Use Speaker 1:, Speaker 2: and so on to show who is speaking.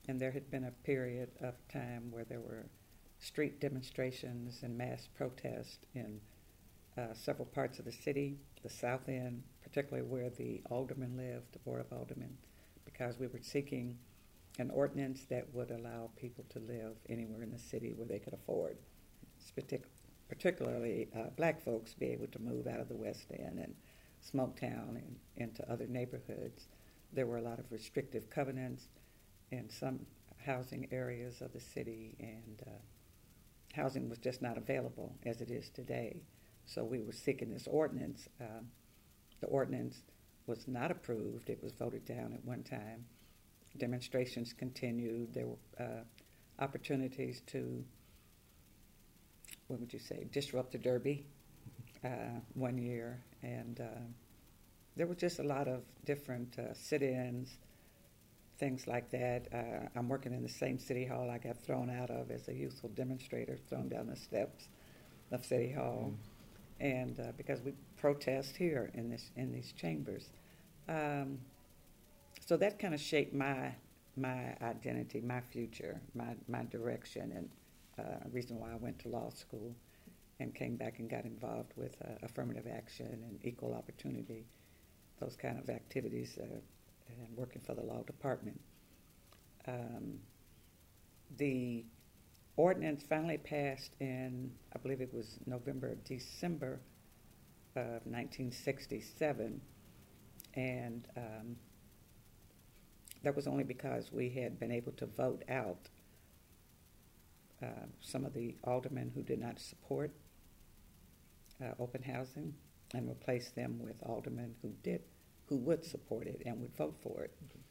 Speaker 1: And there had been a period of time where there were street demonstrations and mass protests in several parts of the city, the South End, particularly where the alderman lived, the Board of Aldermen, because we were seeking an ordinance that would allow people to live anywhere in the city where they could afford, particularly black folks, be able to move out of the West End and Smoketown and into other neighborhoods. There were a lot of restrictive covenants in some housing areas of the city, and housing was just not available as it is today. So we were seeking this ordinance. The ordinance was not approved. It was voted down at one time. Demonstrations continued. There were opportunities to, what would you say, disrupt the Derby one year. And there was just a lot of different sit-ins, things like that. I'm working in the same city hall I got thrown out of as a youthful demonstrator, thrown down the steps of City Hall. And because we protest here in these chambers. So that kind of shaped my identity, my future, my direction, and reason why I went to law school and came back and got involved with affirmative action and equal opportunity, those kind of activities, and working for the law department. The ordinance finally passed in, I believe it was December of 1967, and that was only because we had been able to vote out some of the aldermen who did not support open housing and replace them with aldermen who would support it and would vote for it.